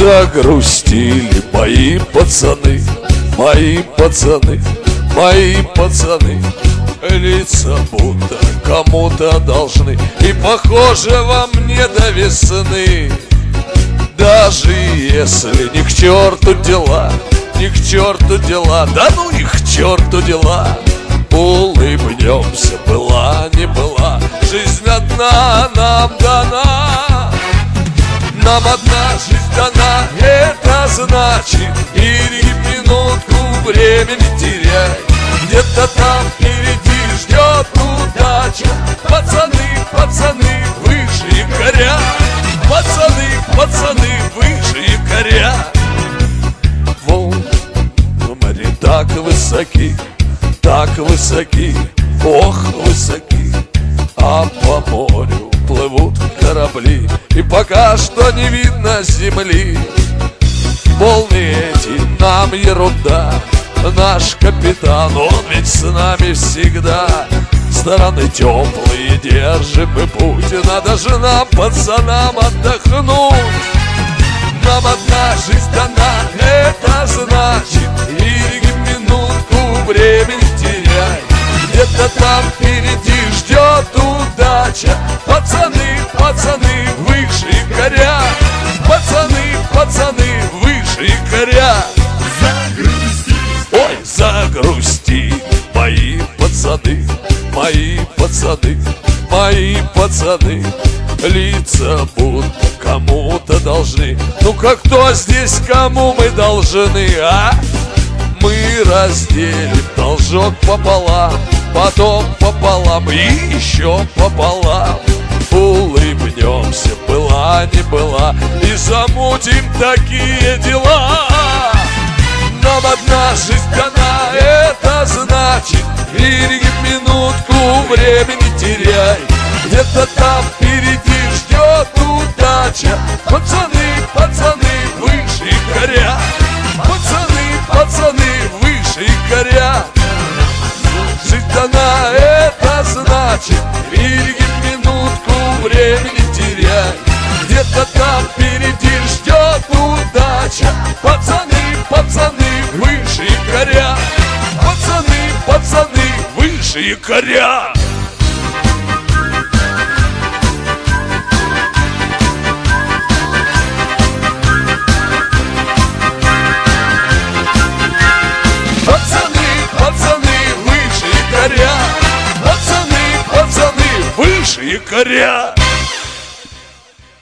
загрустили мои пацаны, мои пацаны, мои пацаны. Лица будто кому-то должны, и похоже вам не до весны. Даже если ни к черту дела, ни к черту дела, да ну их к черту дела. Улыбнемся, была не была, жизнь одна нам дана. Нам одна жизнь дана, это значит, береги минутку, времени теряй. Где-то там впереди ждет удача. Пацаны, пацаны, выше якоря. Пацаны, пацаны, выше якоря. Волны в море так высоки, ох, высоки. А по морю плывут корабли, и пока что не видно земли. Волны эти нам ерунда, наш капитан, он ведь с нами всегда. Стороны теплые держим мы путь, надо же нам, пацанам, отдохнуть. Нам одна жизнь дана, это значит, береги минутку, времени теряй. Где-то там впереди ждет удача. Пацаны, пацаны, выше якоря. Пацаны, пацаны, выше якоря. Ой, загрусти мои пацаны, мои пацаны, мои пацаны. Лица будто кому-то должны. Ну-ка, кто здесь кому мы должны, а? Мы разделим должок пополам, потом пополам и еще пополам. Улыбнемся, была не была, и замутим такие дела. Нам одна жизнь дана, это значит, береги минутку, времени теряй. Где-то там впереди ждет удача. Пацаны, пацаны, выше якоря. Пацаны, пацаны, выше якоря. Жизнь дана, это значит, береги минутку, времени теряй. Где-то там впереди ждет удача. Пацаны, пацаны, выше якоря. Пацаны, пацаны, выше якоря. Пацаны, пацаны, выше якоря. Пацаны, пацаны, выше якоря.